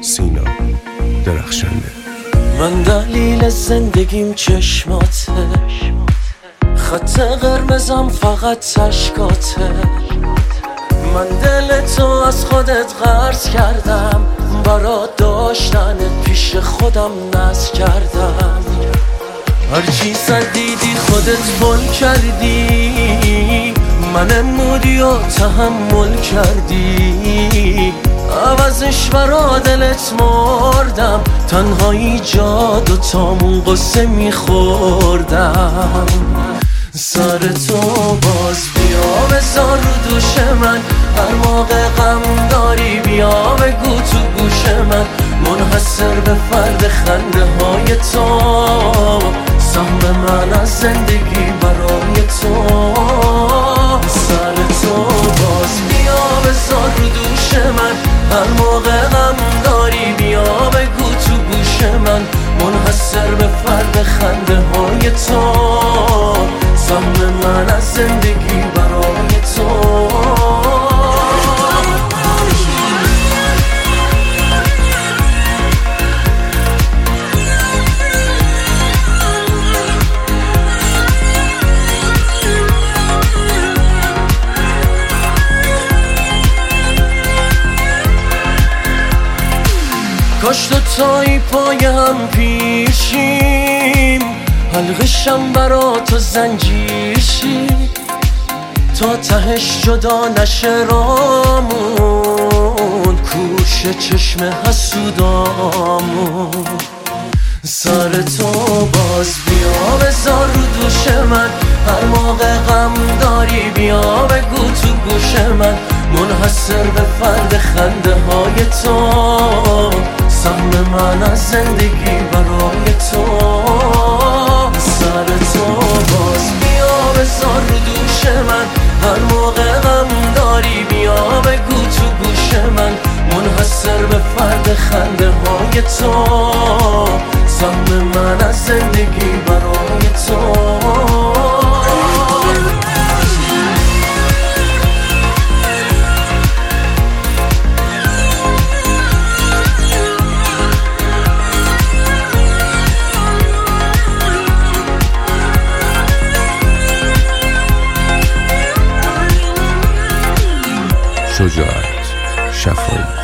سینا درخشنده. من دلیل زندگیم چشماته، خط قرمزم فقط اشکاته. من دل تو از خودت قرض کردم، برات داشتنت پیش خودم نذر کردم. هرچی دیدی خودت بل کردی، من امودی و تحمل کردی. عوضش برا دلت مردم، تنهایی جاد و تامون قصه میخوردم. سر تو باز بیا بذار رو دوش من، هر موقع غم داری بیا بگو تو گوش من. منحصر به فرد خنده های تو، سهم من از زندگی برای تو. سر تو باز بیا بذار رو دوش من، هر موقع غم داری بیا بگو تو گوش من. منحصر به فرد خنده های تو، سهم من از زندگی برای تو. کاش دوتایی پای هم پیشیم، حلقشم برا تو زنجیر شی، تا تهش جدا نشه رامون، کوش چشم حسودامون. سر تو باز بیا بذار رو دوش من، هر موقع غم داری بیا بگو تو گوش من. منحصر به فرد خنده های تو، سهم من از زندگی برای تو. سر تو باز بیا بذار رو دوش من، هر موقع غم داری بیا بگو تو گوش من. منحصر به فرد خنده های تو، سهم من از زندگی برای تو. شجاعت شفایی.